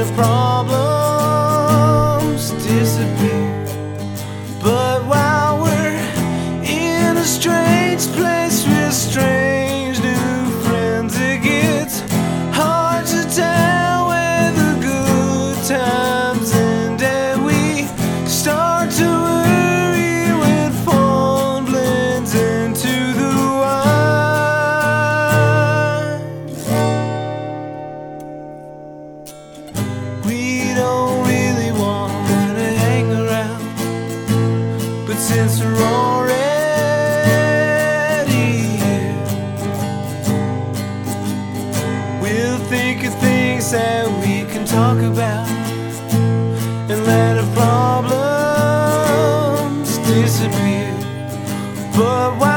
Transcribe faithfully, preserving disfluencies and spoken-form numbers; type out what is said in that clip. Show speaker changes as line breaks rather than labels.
our problems disappear. But while we're in a strange place with strange new friends, it gets hard to tell where the good times end, and we start to worry when fun blends into the wine. We don't really want to hang around, but since we're already here, we'll think of things that we can talk about and let our problems disappear. But why